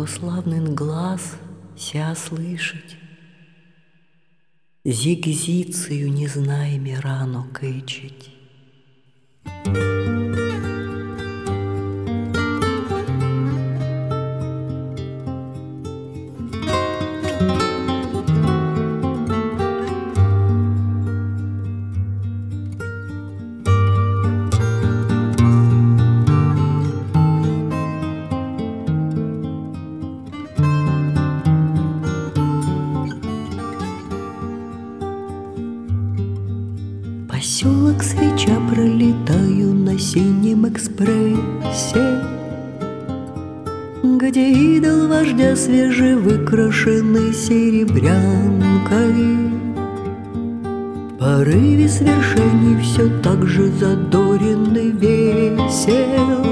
православный глаз ся слышать. Зигзицию не знаеми рано кычить. Поселок Свеча пролетаю на синем экспрессе, где идол вождя свежевыкрашенный серебрянкой. В порыве свершений все так же задорен и весел,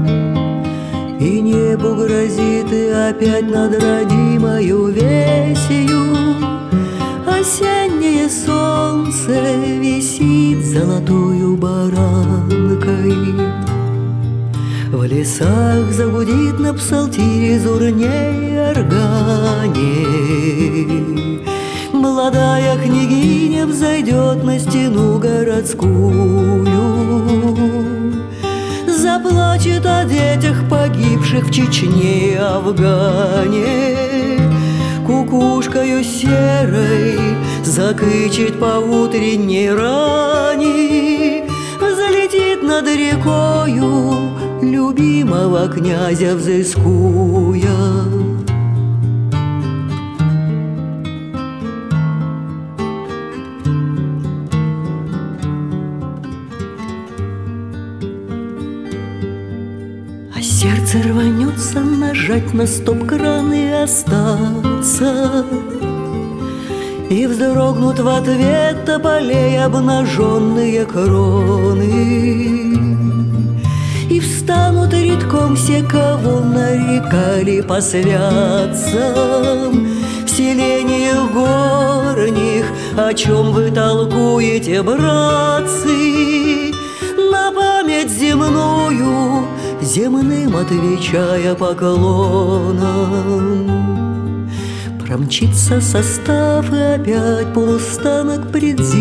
и небу грозит и опять над родимою весью осеннее солнце висит золотою баранкой. В лесах загудит на псалтире зурней органе. Молодая княгиня взойдет на стену городскую, заплачет о детях, погибших в Чечне и Афгане. Кукушкою серой закычет по утренней рани, залетит над рекою, любимого князя взыскуя. А сердце рванется нажать на стоп-кран и остаться, и вздрогнут в ответ тополей обнаженные кроны, и встанут редком все, кого нарекали по святцам в селениях горних. О чем вы толкуете, братцы, на память земную, земным отвечая поклоном? Промчится состав и опять полустанок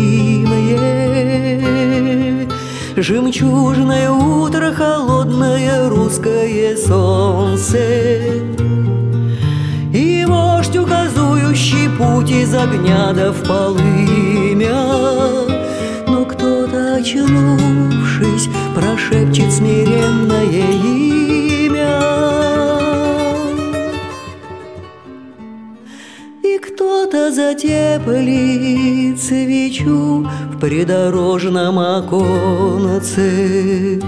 предзимье, жемчужное утро, холодное русское солнце, и вождь, указующий путь из огня да в полымя. Но кто-то, очнувшись, прошепчет смиренное имя, и кто-то затеплит свечу в придорожном оконце.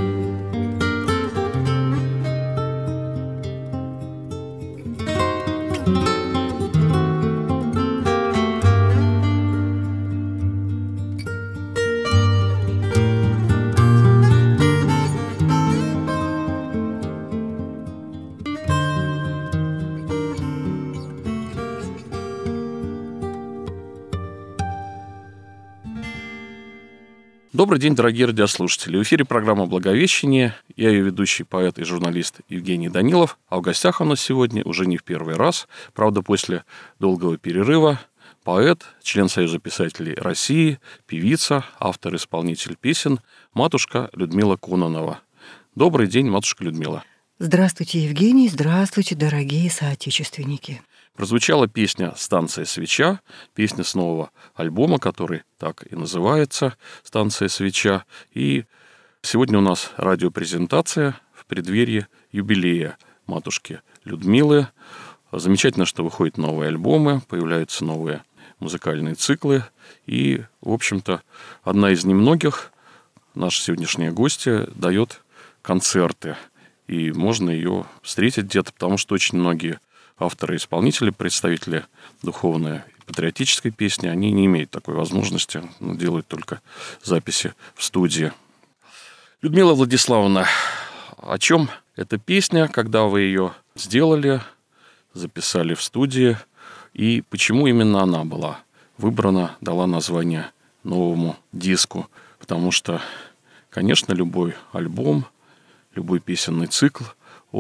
Добрый день, дорогие радиослушатели. В эфире программа «Благовещение». Я ее ведущий, поэт и журналист Евгений Данилов. А в гостях у нас сегодня уже не в первый раз, правда, после долгого перерыва, поэт, член Союза писателей России, певица, автор-исполнитель песен, матушка Людмила Кононова. Добрый день, матушка Людмила. Здравствуйте, Евгений. Здравствуйте, дорогие соотечественники. Прозвучала песня «Станция Свеча», песня с нового альбома, который так и называется «Станция Свеча». И сегодня у нас радиопрезентация в преддверии юбилея матушки Людмилы. Замечательно, что выходят новые альбомы, появляются новые музыкальные циклы. И, в общем-то, одна из немногих, наша сегодняшняя гостья, дает концерты. И можно ее встретить где-то, потому что очень многие авторы и исполнители, представители духовной и патриотической песни, они не имеют такой возможности, но делают только записи в студии. Людмила Владиславовна, о чем эта песня, когда вы ее сделали, записали в студии, и почему именно она была выбрана, дала название новому диску? Потому что, конечно, любой альбом, любой песенный цикл, он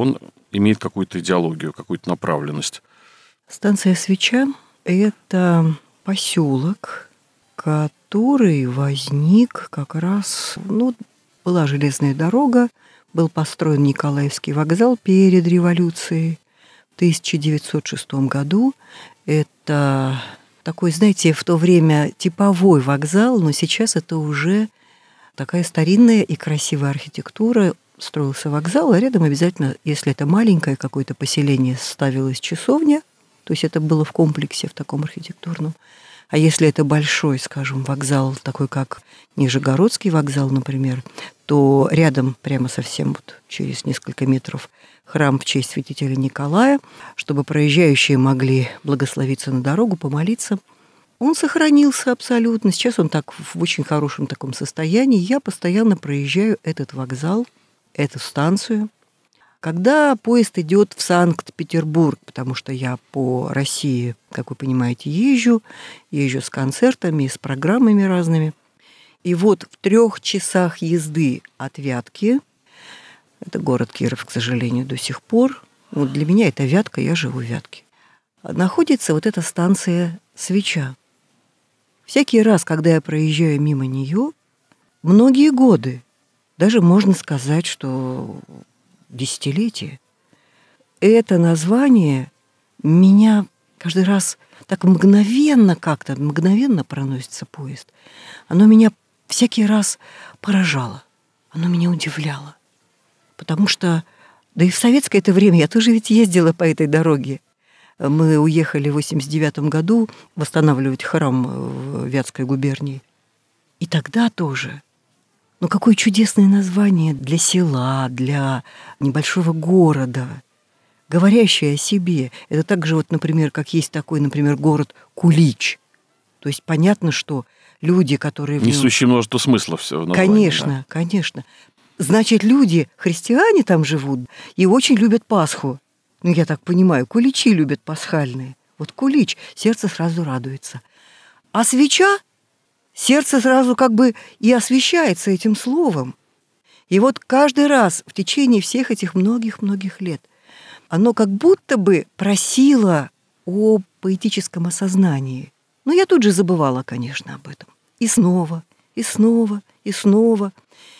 имеет какую-то идеологию, какую-то направленность? Станция Свеча – это поселок, который возник как раз, была железная дорога, был построен Николаевский вокзал перед революцией в 1906 году. Это такой, знаете, в то время типовой вокзал, но сейчас это уже такая старинная и красивая архитектура. Строился вокзал, а рядом обязательно, если это маленькое какое-то поселение, ставилась часовня, то есть это было в комплексе, в таком архитектурном. А если это большой, скажем, вокзал, такой как Нижегородский вокзал, например, то рядом, прямо совсем вот через несколько метров, храм в честь святителя Николая, чтобы проезжающие могли благословиться на дорогу, помолиться. Он сохранился абсолютно. Сейчас он так в очень хорошем таком состоянии. Я постоянно проезжаю этот вокзал, эту станцию. Когда поезд идет в Санкт-Петербург, потому что я по России, как вы понимаете, езжу с концертами, с программами разными. И вот в 3 часах езды от Вятки, это город Киров, к сожалению, до сих пор, вот для меня это Вятка, я живу в Вятке, находится вот эта станция Свеча. Всякий раз, когда я проезжаю мимо нее, многие годы, даже можно сказать, что десятилетия, это название меня каждый раз так мгновенно проносится поезд. Оно меня всякий раз поражало, оно меня удивляло. Потому что, да и в советское это время я тоже ведь ездила по этой дороге. Мы уехали в 1989 году восстанавливать храм в Вятской губернии. И тогда тоже. Но какое чудесное название для села, для небольшого города, говорящее о себе. Это так же, вот, например, как есть такой, например, город Кулич. То есть понятно, что люди, которые... Несущие множество смыслов все в названии. Конечно, да. конечно. Значит, люди, христиане там живут и очень любят Пасху. Я так понимаю, куличи любят пасхальные. Вот кулич, сердце сразу радуется. А свеча, сердце сразу как бы и освещается этим словом. И вот каждый раз в течение всех этих многих-многих лет оно как будто бы просило о поэтическом осознании. Но я тут же забывала, конечно, об этом. И снова, и снова, и снова.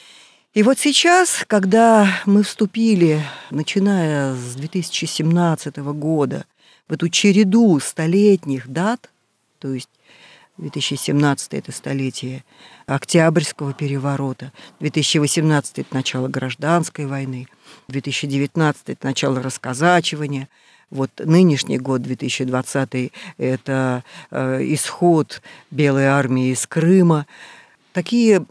И вот сейчас, когда мы вступили, начиная с 2017 года, в эту череду столетних дат, то есть 2017 – это столетие Октябрьского переворота, 2018 – это начало гражданской войны, 2019 – это начало расказачивания, вот нынешний год, 2020 – это исход Белой армии из Крыма. Такие...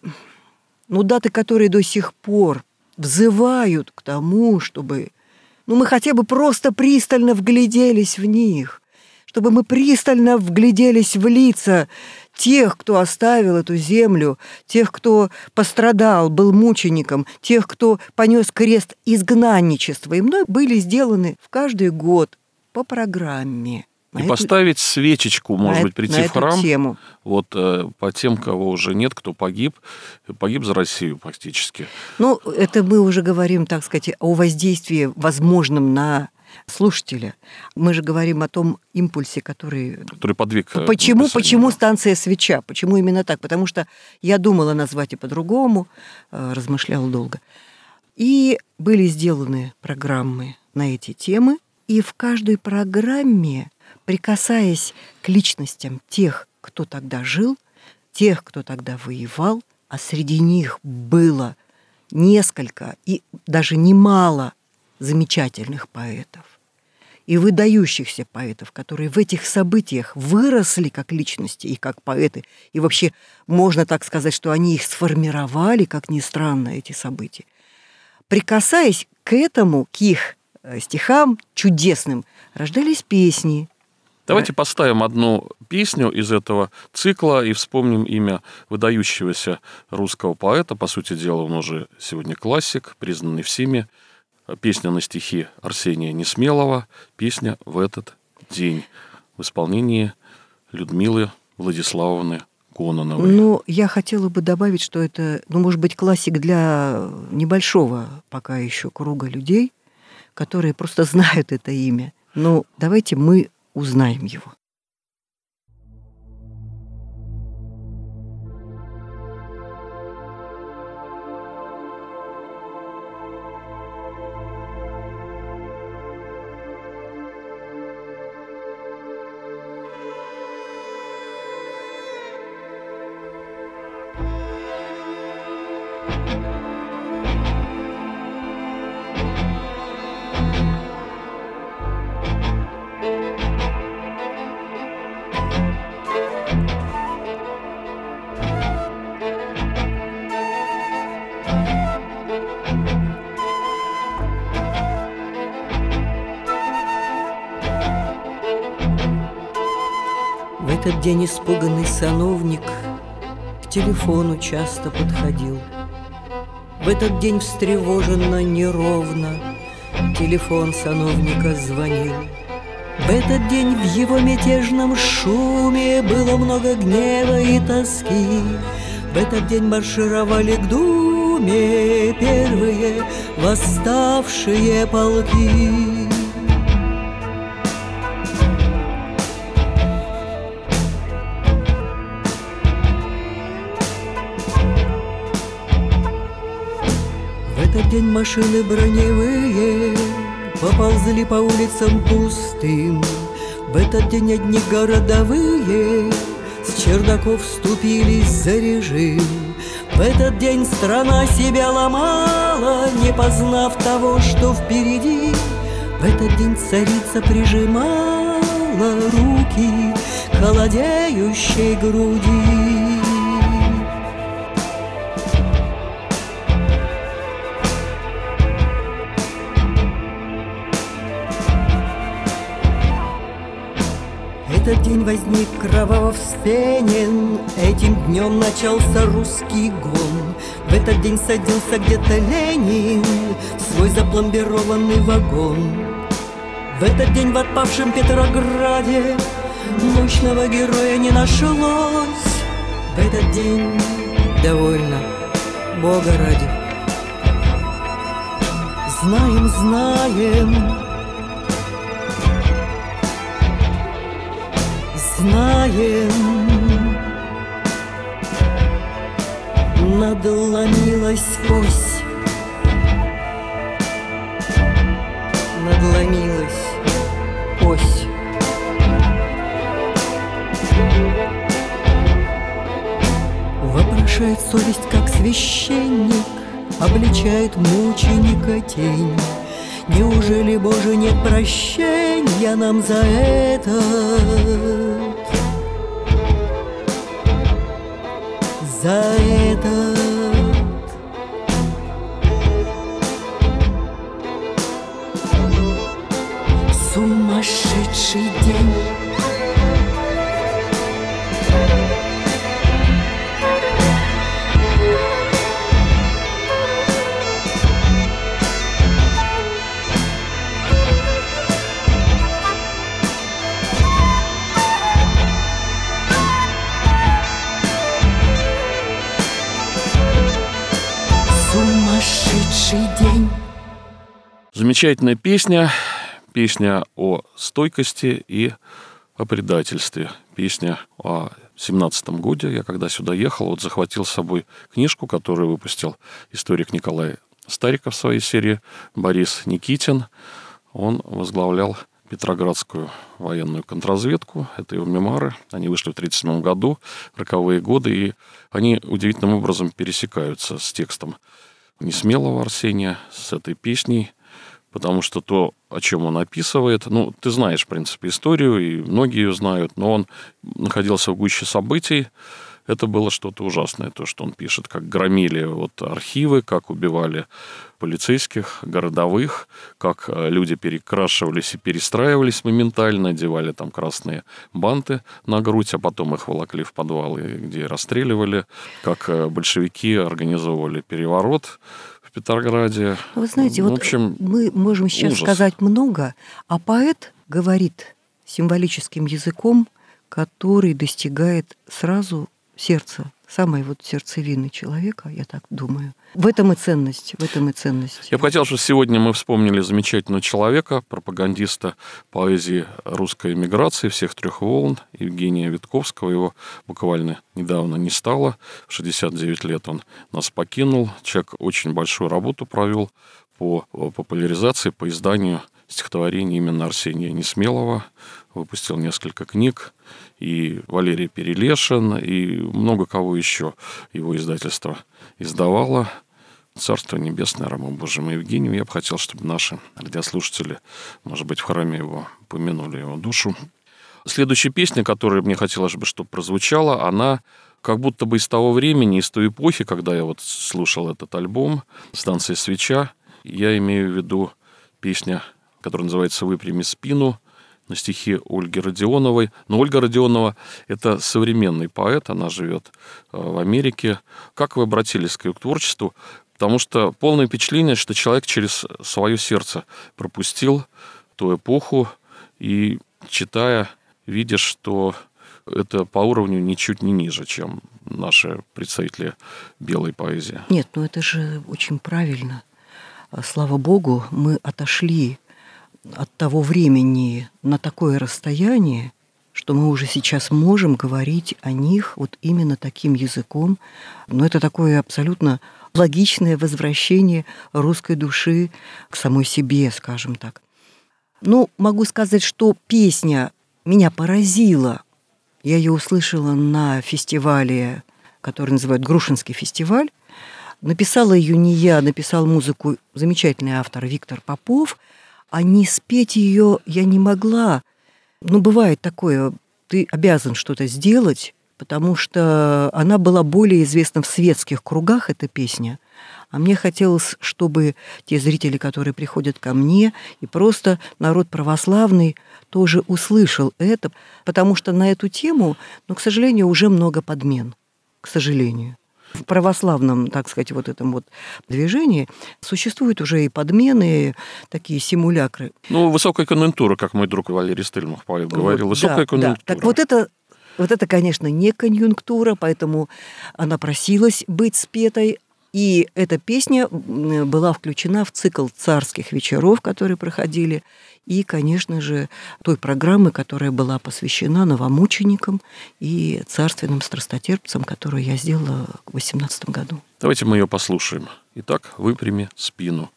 даты, которые до сих пор взывают к тому, чтобы мы хотя бы просто пристально вгляделись в них, чтобы мы пристально вгляделись в лица тех, кто оставил эту землю, тех, кто пострадал, был мучеником, тех, кто понес крест изгнанничества. И мной были сделаны в каждый год по программе. И поставить свечечку, может быть, прийти в храм, тему. Вот по тем, кого уже нет, кто погиб за Россию практически. Это мы уже говорим, так сказать, о воздействии возможном на слушателя. Мы же говорим о том импульсе, который подвиг. Почему станция Свеча? Почему именно так? Потому что я думала назвать и по-другому, размышляла долго. И были сделаны программы на эти темы, и в каждой программе, прикасаясь к личностям тех, кто тогда жил, тех, кто тогда воевал, а среди них было несколько и даже немало замечательных поэтов и выдающихся поэтов, которые в этих событиях выросли как личности и как поэты. И вообще можно так сказать, что они их сформировали, как ни странно, эти события. Прикасаясь к этому, к их стихам чудесным, рождались песни. Давайте поставим одну песню из этого цикла и вспомним имя выдающегося русского поэта. По сути дела, он уже сегодня классик, признанный всеми. Песня на стихи Арсения Несмелого, песня «В этот день» в исполнении Людмилы Владиславовны Кононовой. Я хотела бы добавить, что это, может быть, классик для небольшого пока еще круга людей. которые просто знают это имя. Но давайте мы узнаем его. В этот день испуганный сановник к телефону часто подходил. В этот день встревоженно, неровно телефон сановника звонил. В этот день в его мятежном шуме было много гнева и тоски. В этот день маршировали к Думе первые восставшие полки. В этот день машины броневые поползли по улицам пустым. В этот день одни городовые с чердаков вступились за режим. В этот день страна себя ломала, не познав того, что впереди. В этот день царица прижимала руки к холодеющей груди. Этот день возник кроваво вспенен, этим днем начался русский гон. В этот день садился где-то Ленин в свой запломбированный вагон. В этот день в отпавшем Петрограде мощного героя не нашлось. В этот день довольно, Бога ради. Знаем, знаем, знаем, надломилась ось, надломилась ось. Вопрошает совесть, как священник, обличает мученика тень. Неужели, Боже, нет прощения нам за это? За этот сумасшедший день. Сумасшедший день. Замечательная песня. Песня о стойкости и о предательстве. Песня о 17-м годе. Я когда сюда ехал, захватил с собой книжку, которую выпустил историк Николай Стариков в своей серии «Борис Никитин». Он возглавлял Петроградскую военную контрразведку. Это его мемуары. Они вышли в 1937 году, 40-е годы, и они удивительным образом пересекаются с текстом Несмелого Арсения, с этой песней, потому что то, о чем он описывает, ты знаешь, в принципе, историю, и многие ее знают, но он находился в гуще событий. Это было что-то ужасное, то, что он пишет, как громили архивы, как убивали полицейских, городовых, как люди перекрашивались и перестраивались моментально, одевали там красные банты на грудь, а потом их волокли в подвалы, где расстреливали, как большевики организовывали переворот в Петрограде. Вы знаете, в общем, мы можем сейчас сказать много, а поэт говорит символическим языком, который достигает сразу сердца самой вот сердцевины человека, я так думаю. В этом и ценность, в этом и ценность. Я бы хотел, чтобы сегодня мы вспомнили замечательного человека, пропагандиста поэзии русской эмиграции всех трех волн, Евгения Витковского. Его буквально недавно не стало. В 69 лет он нас покинул. Человек очень большую работу провел по популяризации, по изданию стихотворений именно Арсения Несмелого. Выпустил несколько книг. И Валерий Перелешин, и много кого еще его издательство издавало. Царство небесное рабу Божьему Евгению. Я бы хотел, чтобы наши радиослушатели, может быть, в храме его помянули его душу. Следующая песня, которая мне хотелось бы, чтобы прозвучала, она как будто бы из того времени, из той эпохи, когда я вот слушал этот альбом «Станция свеча». Я имею в виду песня, которая называется «Выпрями спину», на стихи Ольги Родионовой. Но Ольга Родионова – это современный поэт, она живет в Америке. Как вы обратились к ее творчеству? Потому что полное впечатление, что человек через свое сердце пропустил ту эпоху, и, читая, видишь, что это по уровню ничуть не ниже, чем наши представители белой поэзии. Нет, ну это же очень правильно. Слава Богу, мы отошли от того времени на такое расстояние, что мы уже сейчас можем говорить о них вот именно таким языком. Но это такое абсолютно логичное возвращение русской души к самой себе, скажем так. Ну, могу сказать, что песня меня поразила. Я ее услышала на фестивале, который называют Грушинский фестиваль. Написала ее не я, написал музыку замечательный автор Виктор Попов. А не спеть ее я не могла. Ну, бывает такое, ты обязан что-то сделать, потому что она была более известна в светских кругах, эта песня. А мне хотелось, чтобы те зрители, которые приходят ко мне, и просто народ православный тоже услышал это, потому что на эту тему, ну, к сожалению, уже много подмен, к сожалению. В православном, так сказать, вот этом вот движении существуют уже и подмены, такие симулякры. Ну, высокая конъюнктура, как мой друг Валерий Стельмах поэт говорил, вот, высокая конъюнктура. Да. Так вот это, конечно, не конъюнктура, поэтому она просилась быть спетой. И эта песня была включена в цикл царских вечеров, которые проходили, и, конечно же, той программы, которая была посвящена новомученикам и царственным страстотерпцам, которую я сделала в 2018 году. Давайте мы ее послушаем. Итак, «Выпрями спину».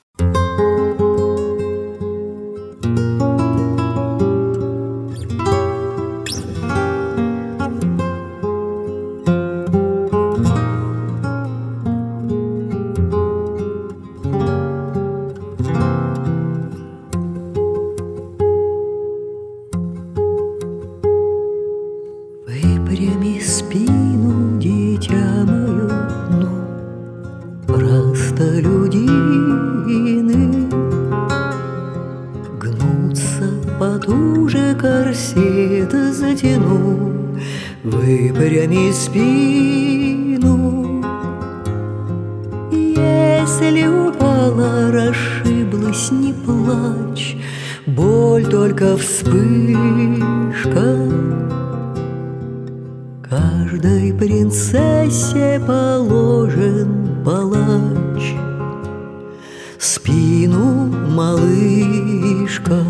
Выпрями спину, дитя мое, ну, простолюдины гнутся, потуже корсет затяну. Выпрями спину, если упала, расшиблась, не плачь, боль только вспышка. Каждой принцессе положен палач. Спину, малышка,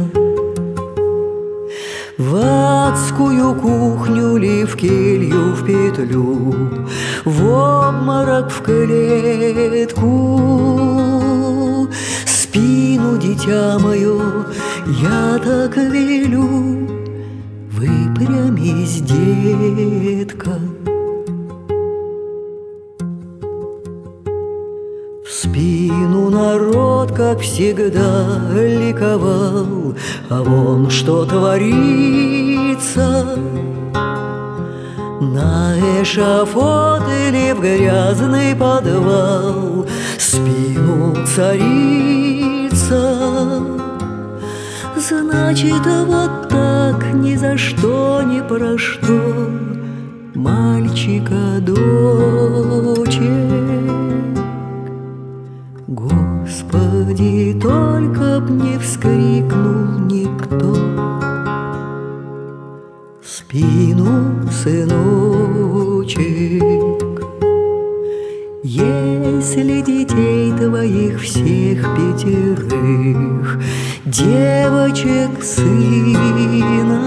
в адскую кухню ли в келью в петлю, в обморок в клетку. Спину, дитя мое, я так велю. Выпрямись, детка. В спину народ, как всегда, ликовал, а вон что творится. На эшафот или в грязный подвал спину царица. Значит, вот так ни за что, ни про что мальчика, дочек. Господи, только б не вскрикнул никто. Спину, сыночек. Если детей твоих всех 5, девочек сына,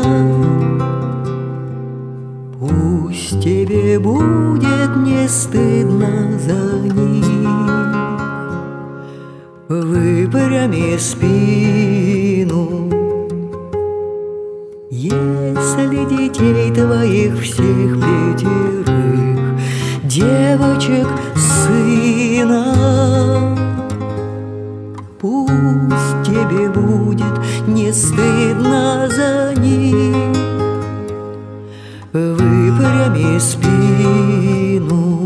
пусть тебе будет не стыдно за них. Выпрями спину, если детей твоих всех 5, девочек сына, пусть тебе будет не стыдно за них. Выпрями спину.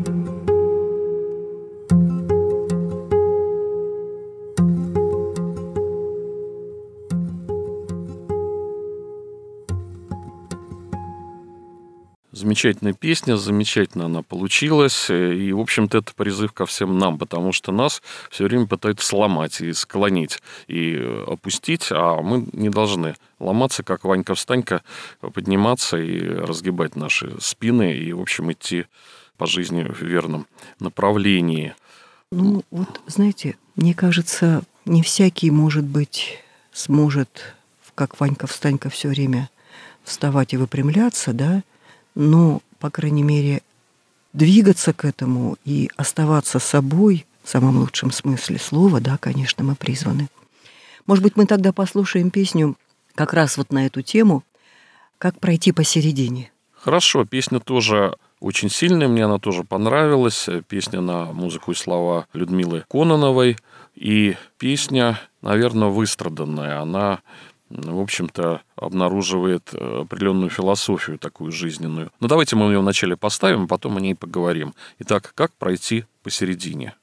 Замечательная песня, замечательно она получилась. И, в общем-то, это призыв ко всем нам, потому что нас все время пытаются сломать и склонить, и опустить, а мы не должны ломаться, как Ванька-встанька, подниматься и разгибать наши спины и, в общем, идти по жизни в верном направлении. Ну, вот, знаете, мне кажется, не всякий, может быть, сможет, как Ванька-встанька, все время вставать и выпрямляться, да, но, по крайней мере, двигаться к этому и оставаться собой в самом лучшем смысле слова, да, конечно, мы призваны. Может быть, мы тогда послушаем песню как раз вот на эту тему «Как пройти посередине». Хорошо, песня тоже очень сильная, мне она тоже понравилась. Песня на музыку и слова Людмилы Кононовой. И песня, наверное, выстраданная. Она, в общем-то, обнаруживает определенную философию такую жизненную. Но давайте мы ее вначале поставим, а потом о ней поговорим. Итак, как пройти посередине?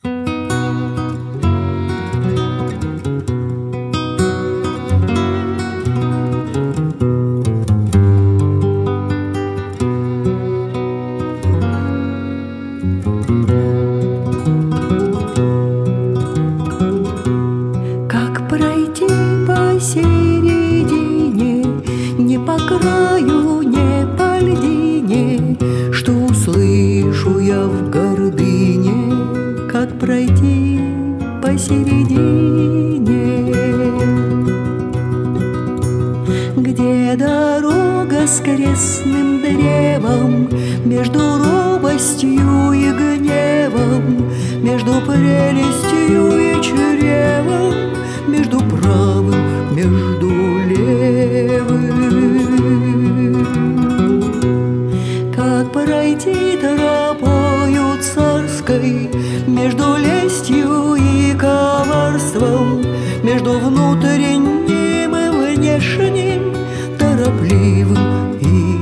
Как пройти посередине, не по краю, не по льдине, что услышу я в гордыне, как пройти посередине, где дорога с крестным древом, между робостью и гневом, между прелестью и чревом, между правым, между левым. Как пройти тропою царской между лестью и коварством, между внутренним и внешним, торопливым и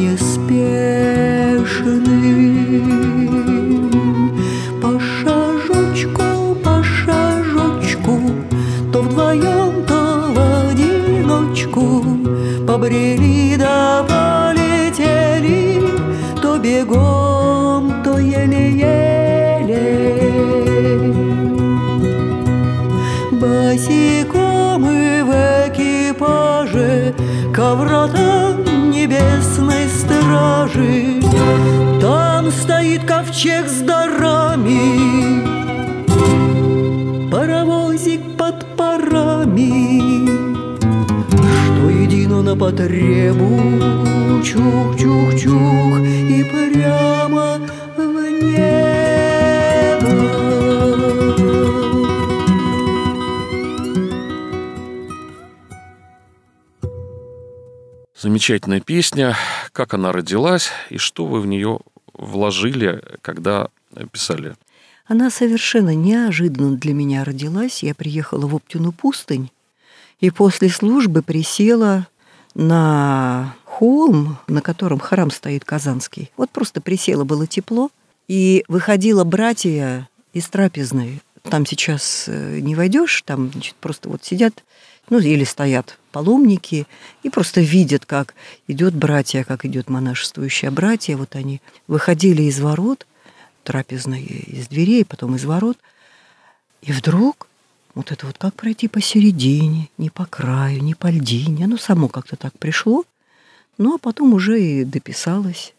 неспешным. По шажочку, по шажочку, то вдвоем, то в одиночку, побрели да полетели, то бегом, то еле-еле. Босиком и в экипаже ко вратам небесной стражи, там стоит ковчег с дарами, паровозик под парами, что едино на потребу, чух-чух-чух, и прямо в небо. Замечательная песня. Как она родилась и что вы в нее вложили, когда писали? Она совершенно неожиданно для меня родилась. Я приехала в Оптину пустынь и после службы присела на холм, на котором храм стоит Казанский. Вот просто присела, было тепло, и выходила братья из трапезной. Там сейчас не войдешь, там, значит, просто вот сидят, ну, или стоят паломники и просто видят, как идет братья, как идет монашествующее братья. Вот они выходили из ворот, трапезной, из дверей, потом из ворот. И вдруг вот это вот как пройти посередине, не по краю, не по льдине. Оно само как-то так пришло. Ну, а потом уже и дописалось.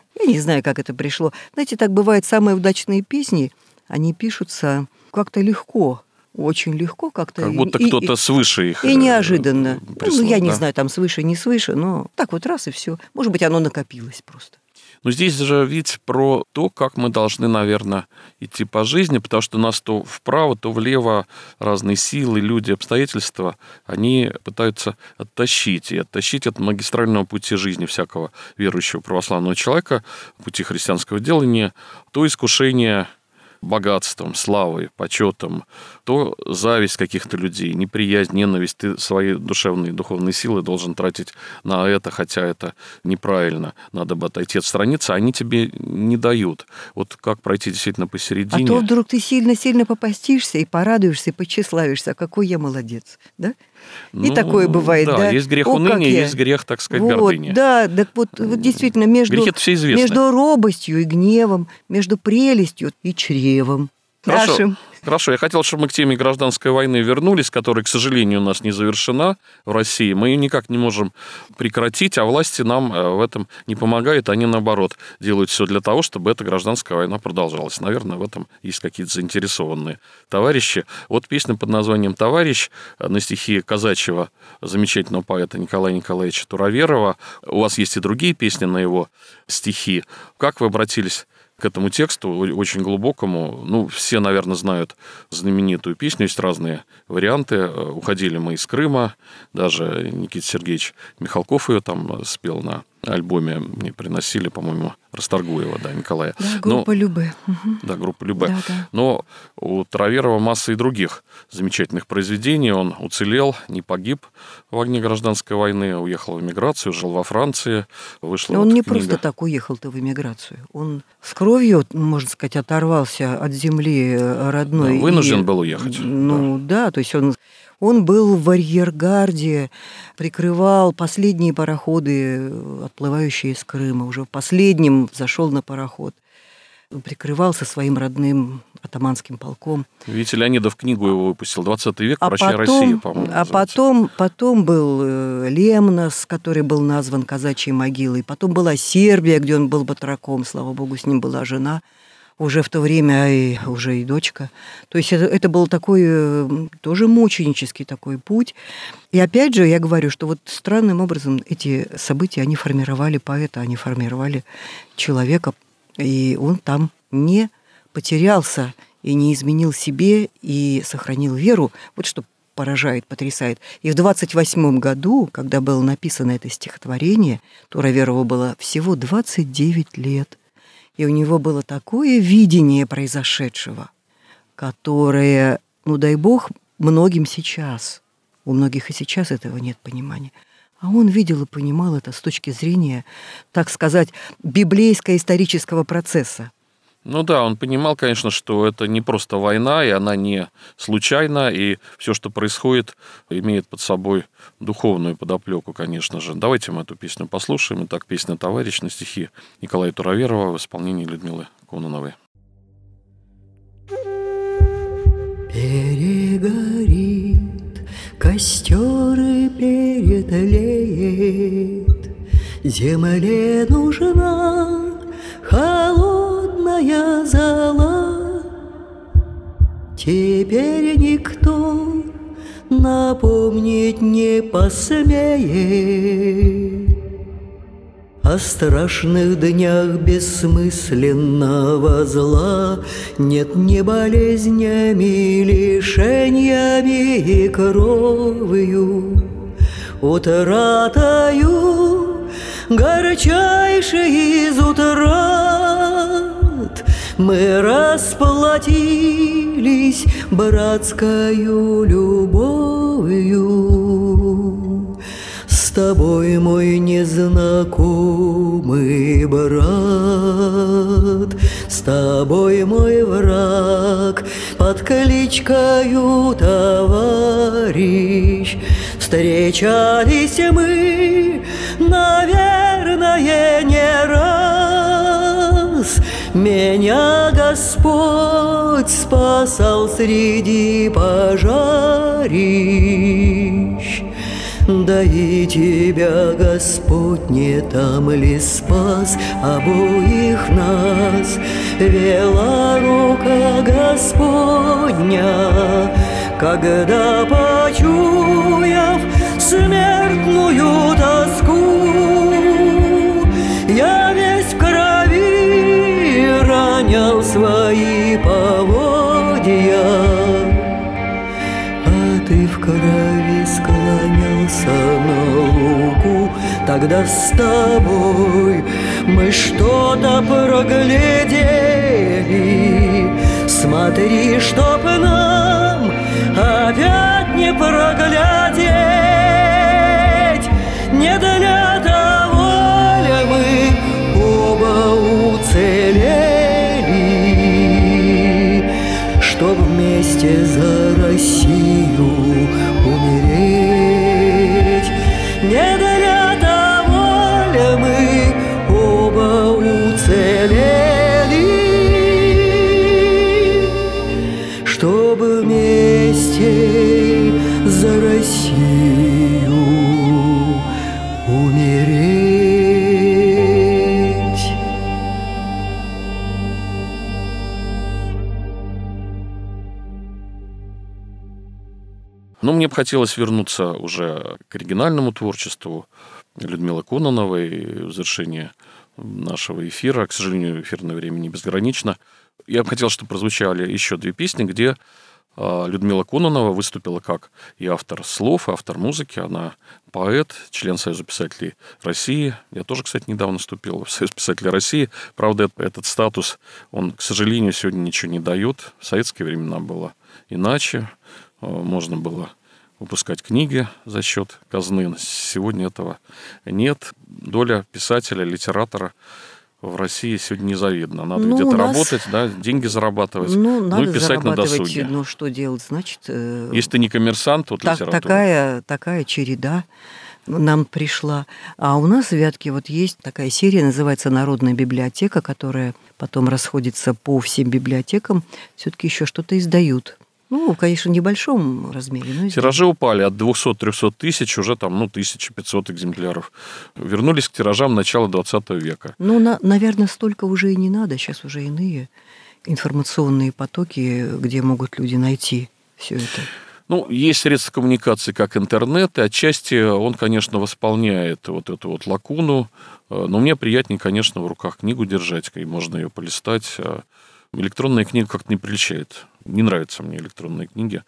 Я не знаю, как это пришло. Знаете, так бывает, самые удачные песни, они пишутся как-то легко, очень легко как-то. Как будто кто-то свыше их и неожиданно. прислал, Я не да? знаю, там свыше, не свыше, но так вот раз и все. Может быть, оно накопилось просто. Но здесь же ведь про то, как мы должны, наверное, идти по жизни, потому что нас то вправо, то влево разные силы, люди, обстоятельства, они пытаются оттащить от магистрального пути жизни всякого верующего православного человека, пути христианского делания, то искушение богатством, славой, почетом, то зависть каких-то людей, неприязнь, ненависть. Ты свои душевные, духовные силы должен тратить на это, хотя это неправильно. Надо бы отойти, отстраниться, а они тебе не дают. Вот как пройти действительно посередине? А то вдруг ты сильно-сильно попастишься и порадуешься, и тщеславишься, а какой я молодец, да? И такое бывает, да. Да, есть грех уныния, есть грех, так сказать, гордыни. Да, так вот действительно Грехи-то все известны. между робостью и гневом, между прелестью и чревом. Хорошо, я хотел, чтобы мы к теме гражданской войны вернулись, которая, к сожалению, у нас не завершена в России. Мы ее никак не можем прекратить, а власти нам в этом не помогают. Они, наоборот, делают все для того, чтобы эта гражданская война продолжалась. Наверное, в этом есть какие-то заинтересованные товарищи. Вот песня под названием «Товарищ» на стихи казачьего замечательного поэта Николая Николаевича Туроверова. У вас есть и другие песни на его стихи. Как вы обратились к этому тексту, очень глубокому? Ну, все, наверное, знают знаменитую песню, есть разные варианты. «Уходили мы из Крыма», даже Никита Сергеевич Михалков ее там спел на альбоме, мне приносили, по-моему, Расторгуева, да, Николая. Да, группа Любэ. Да, группа Любэ. Да. Но у Туроверова масса и других замечательных произведений. Он уцелел, не погиб в огне гражданской войны, уехал в эмиграцию, жил во Франции, вышла Он не книга. просто так уехал-то в эмиграцию. Он с кровью, можно сказать, оторвался от земли родной. Да, вынужден был уехать. Да, то есть он был в арьергарде, прикрывал последние пароходы, отплывающие из Крыма. Уже в последнем зашел на пароход. Прикрывал со своим родным атаманским полком. Витя Леонидов книгу его выпустил «20 век. Прощай, Россия», по-моему. А потом был Лемнос, который был назван казачьей могилой. Потом была Сербия, где он был батраком. Слава богу, с ним была жена. Уже в то время уже и дочка. То есть это был такой тоже мученический такой путь. И опять же, я говорю, что вот странным образом эти события, они формировали поэта, они формировали человека, и он там не потерялся и не изменил себе, и сохранил веру. Вот что поражает, потрясает. И в 28 году, когда было написано это стихотворение, Туроверову было всего 29 лет. И у него было такое видение произошедшего, которое, дай бог, многим сейчас, у многих и сейчас этого нет понимания. А он видел и понимал это с точки зрения, так сказать, библейско-исторического процесса. Ну да, он понимал, конечно, что это не просто война, и она не случайна, и все, что происходит, имеет под собой духовную подоплеку, конечно же. Давайте мы эту песню послушаем. Итак, песня «Товарищ» на стихи Николая Туроверова в исполнении Людмилы Кононовой. Перегорит костер и перетлеет, земле нужна холодная зола. Теперь никто напомнить не посмеет о страшных днях бессмысленного зла. Нет ни болезнями, лишениями и кровью, утратою горчайшей из утрат мы расплатились братскою любовью. С тобой, мой незнакомый брат, с тобой, мой враг, под кличкою товарищ, встречались мы, наверное, не раз. Меня Господь спасал среди пожарищ. Да и тебя, Господь, не там ли спас обоих нас? Вела рука Господня, когда, почуяв смертную тоску, я весь в крови ронял свои поводья, а ты в крови склонялся на луку. Тогда с тобой мы что-то проглядели. Смотри, чтоб нам опять не проглядеть. Не для того ли мы оба уцелели, чтоб вместе за Россию умереть? Не для того ли мы оба уцелели, чтоб вместе за Россию умереть? Но мне бы хотелось вернуться уже к оригинальному творчеству Людмилы Кононовой в завершение нашего эфира. К сожалению, эфирное время не безгранично. Я бы хотел, чтобы прозвучали еще две песни, где Людмила Кононова выступила как и автор слов, и автор музыки. Она поэт, член Союза писателей России. Я тоже, кстати, недавно вступил в Союз писателей России. Правда, этот статус, он, к сожалению, сегодня ничего не дает. В советские времена было иначе. Можно было выпускать книги за счет казны. Сегодня этого нет. Доля писателя, литератора в России сегодня незавидна. Надо где-то работать, да, деньги зарабатывать, надо и писать на досуге. Ну, что делать? Значит, если ты не коммерсант, вот литература. Такая череда нам пришла. А у нас в Вятке вот есть такая серия, называется «Народная библиотека», которая потом расходится по всем библиотекам. Все-таки еще что-то издают. Ну, конечно, в небольшом размере. Но тиражи упали от 200-300 тысяч, уже там, 1500 экземпляров. Вернулись к тиражам начала 20 века. Наверное, столько уже и не надо. Сейчас уже иные информационные потоки, где могут люди найти все это. Есть средства коммуникации, как интернет, и отчасти он, конечно, восполняет вот эту вот лакуну. Но мне приятнее, конечно, в руках книгу держать, и можно ее полистать. Электронная книга как-то не приличает. Не нравятся мне электронные книги.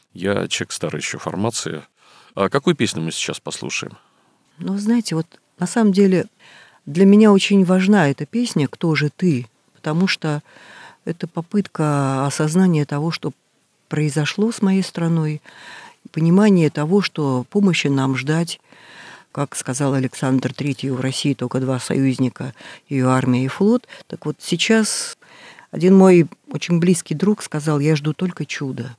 Я человек старой еще формации. А какую песню мы сейчас послушаем? Знаете, вот на самом деле для меня очень важна эта песня «Кто же ты?», потому что это попытка осознания того, что произошло с моей страной, понимание того, что помощи нам ждать. Как сказал Александр III, в России только 2 союзника, ее армия и флот. Так вот сейчас один мой очень близкий друг сказал: я жду только чуда.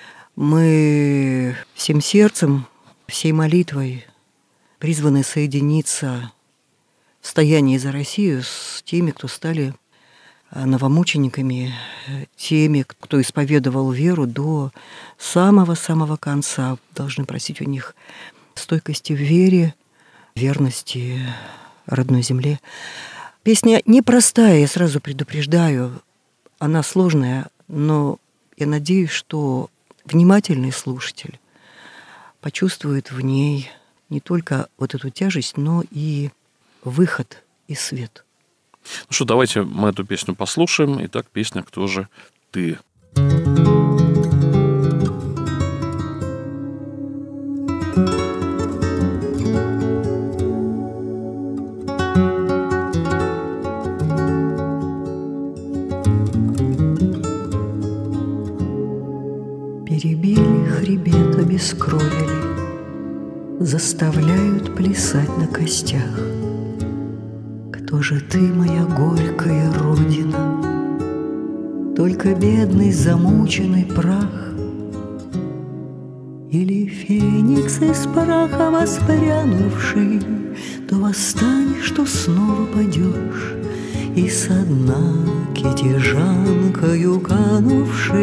Мы всем сердцем, всей молитвой призваны соединиться в стоянии за Россию с теми, кто стали новомучениками, теми, кто исповедовал веру до самого-самого конца. Должны просить у них стойкости в вере, верности родной земле. Песня непростая, я сразу предупреждаю. Она сложная, но я надеюсь, что внимательный слушатель почувствует в ней не только вот эту тяжесть, но и выход и свет. Давайте мы эту песню послушаем. Итак, песня «Кто же ты?». Перебили хребет, обескровили, заставляют плясать на костях. Кто же ты, моя горькая родина? Только бедный замученный прах? Или феникс из праха воспрянувший, то восстанешь, то снова падешь, и со дна китежанкою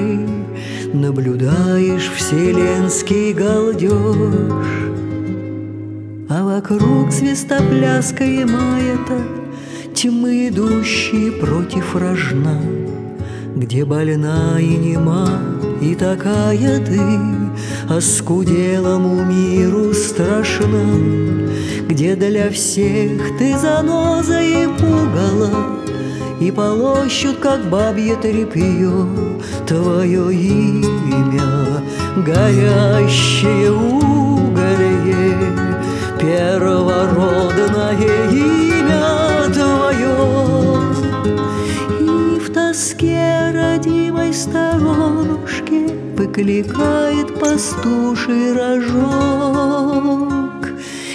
канувший наблюдаешь вселенский галдеж. а вокруг свистопляска и маята тьмы, идущие против рожна, где больна и нема, и такая ты оскуделому миру страшна, где для всех ты заноза и пугало, и полощут, как бабье тряпье, твое имя, горящее уголье, первородное имя твое. И в тоске родимой сторожке выкликает пастуший рожок.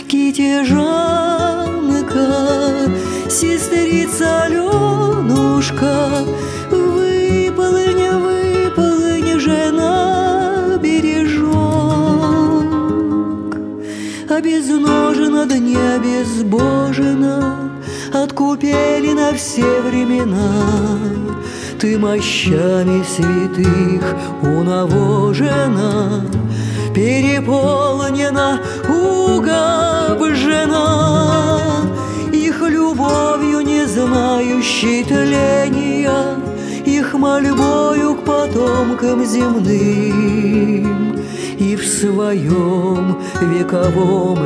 Китежанка, сестрица Аленушка, выполни, выполни же на бережок. Обезножена, да не обезбожена, от купели на все времена. Ты мощами святых унавожена, переполнена, угожена, их любовью не знающей тления, их мольбою к потомкам земным. И в своем вековом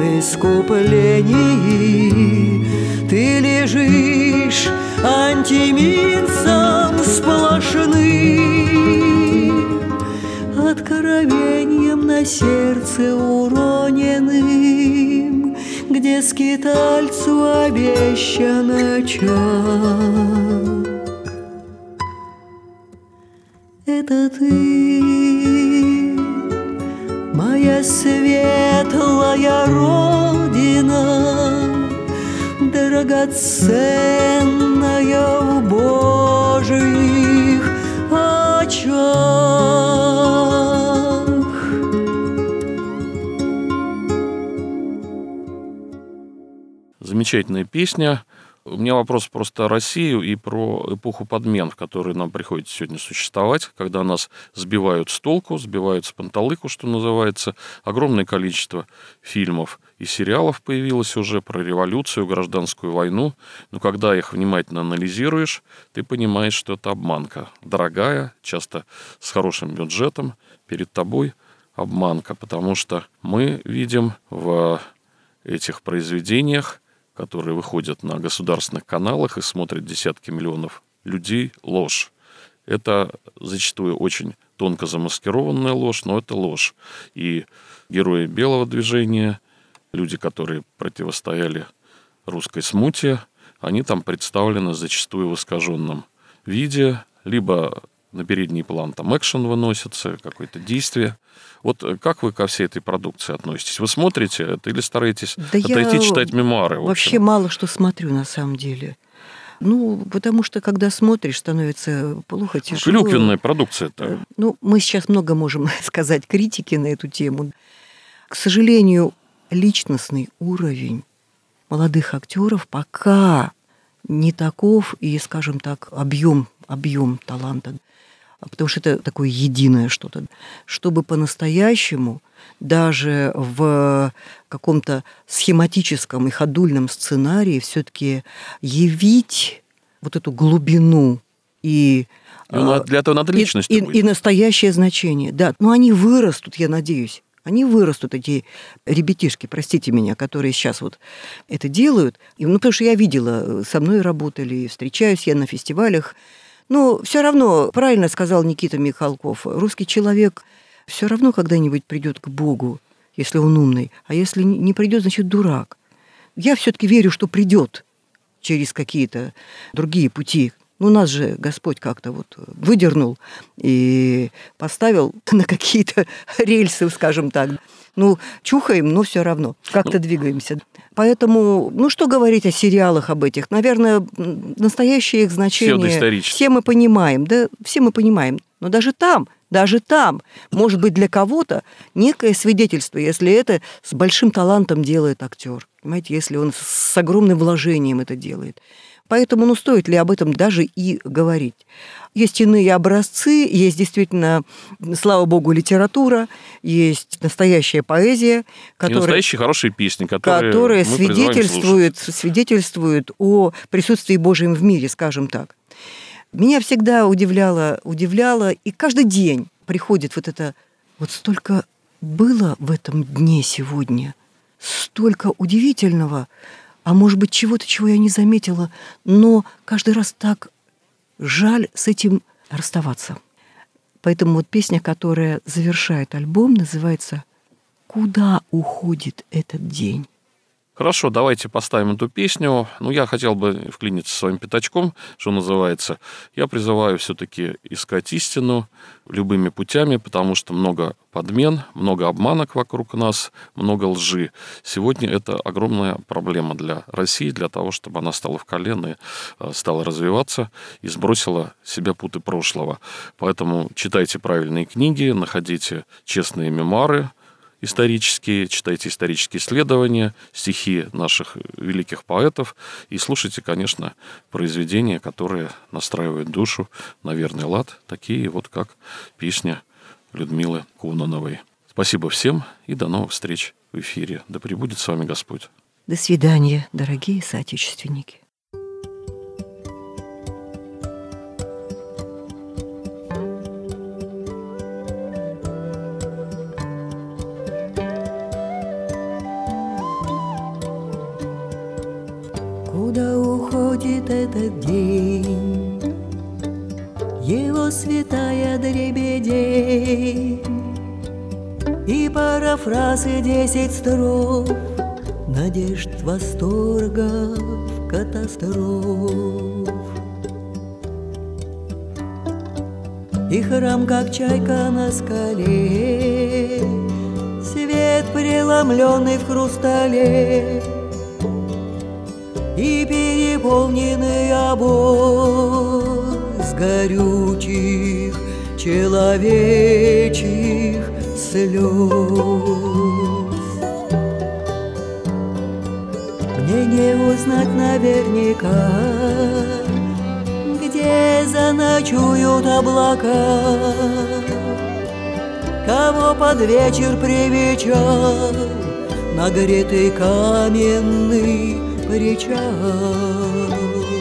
искуплении ты лежишь антиминцем сплошным, откровением на сердце уроненным, где скитальцу обещан очаг. Это ты, моя светлая родина, драгоценная в Божьих очах. Замечательная песня. У меня вопрос просто о России и про эпоху подмен, в которой нам приходится сегодня существовать, когда нас сбивают с толку, сбивают с панталыку, что называется. Огромное количество фильмов и сериалов появилось уже про революцию, гражданскую войну. Но когда их внимательно анализируешь, ты понимаешь, что это обманка. Дорогая, часто с хорошим бюджетом, перед тобой обманка. Потому что мы видим в этих произведениях, которые выходят на государственных каналах и смотрят десятки миллионов людей, ложь. Это зачастую очень тонко замаскированная ложь, но это ложь. И герои белого движения, люди, которые противостояли русской смуте, они там представлены зачастую в искаженном виде, либо на передний план там экшен выносится, какое-то действие. Вот как вы ко всей этой продукции относитесь? Вы смотрите это или стараетесь отойти читать мемуары? Вообще мало что смотрю на самом деле. Ну, потому что, когда смотришь, становится плохо, тяжело. Клюквенная продукция-то. Ну, мы сейчас много можем сказать критики на эту тему. К сожалению, личностный уровень молодых актеров пока не таков, и, скажем так, объем таланта, потому что это такое единое что-то, чтобы по-настоящему даже в каком-то схематическом и ходульном сценарии все-таки явить вот эту глубину и для этого надо личность и настоящее значение. Да, но они вырастут, я надеюсь. Они вырастут, эти ребятишки, простите меня, которые сейчас вот это делают. Потому что я видела, со мной работали, встречаюсь я на фестивалях. Но все равно, правильно сказал Никита Михалков, русский человек все равно когда-нибудь придет к Богу, если он умный. А если не придет, значит, дурак. Я все-таки верю, что придет через какие-то другие пути. Ну, нас же Господь как-то вот выдернул и поставил на какие-то рельсы, скажем так. Ну, чухаем, но все равно как-то двигаемся. Поэтому, что говорить о сериалах об этих? Наверное, настоящее их значение все мы понимаем, да, все мы понимаем. Но даже там, может быть, для кого-то некое свидетельство, если это с большим талантом делает актер. Понимаете, если он с огромным вложением это делает. Поэтому, стоит ли об этом даже и говорить? Есть иные образцы, есть действительно, слава богу, литература, есть настоящая поэзия, и настоящие хорошие песни, которые свидетельствуют о присутствии Божьем в мире, скажем так. Меня всегда удивляло, и каждый день приходит это, столько было в этом дне сегодня, столько удивительного, а может быть, чего-то, чего я не заметила, но каждый раз так жаль с этим расставаться. Поэтому песня, которая завершает альбом, называется «Куда уходит этот день?». Хорошо, давайте поставим эту песню. Я хотел бы вклиниться своим пятачком, что называется. Я призываю все-таки искать истину любыми путями, потому что много подмен, много обманок вокруг нас, много лжи. Сегодня это огромная проблема для России, для того, чтобы она стала в колено, стала развиваться и сбросила с себя путы прошлого. Поэтому читайте правильные книги, находите честные мемуары, исторические, читайте исторические исследования, стихи наших великих поэтов и слушайте, конечно, произведения, которые настраивают душу на верный лад, такие как песня Людмилы Кононовой. Спасибо всем и до новых встреч в эфире. Да пребудет с вами Господь. До свидания, дорогие соотечественники. Куда уходит этот день, его святая дребедень, и парафраз и 10 строф, надежд, восторгов, катастроф. И храм, как чайка на скале, свет, преломленный в хрустале, и переполненный обоз горючих человечьих слез. Мне не узнать наверняка, где заночуют облака, кого под вечер привечал нагретый каменный причал.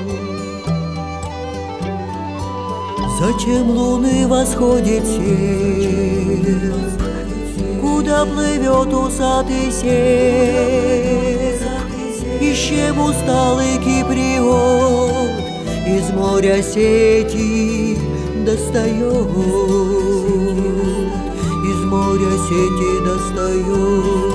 Зачем луны восходит серп, куда плывет усатый серп, и с чем усталый киприот из моря сети достает, из моря сети достает.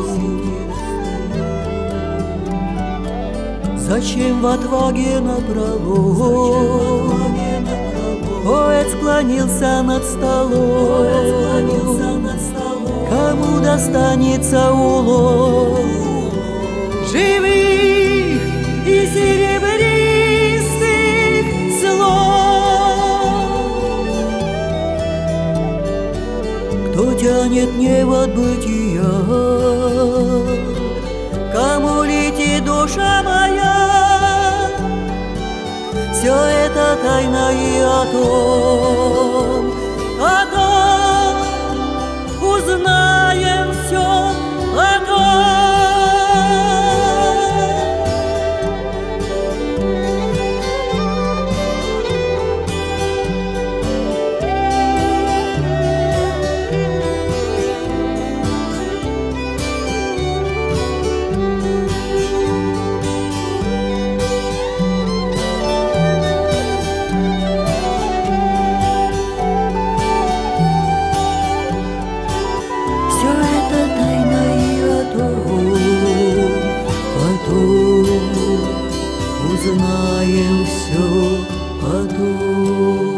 Зачем в отваге напролом поэт склонился над столом? Кому достанется улов живых и серебристых слов? Кто тянет небо от бытия? Кому летит душа моя? Все это тайна и о том узнаем все, о том. Узнаем все потом.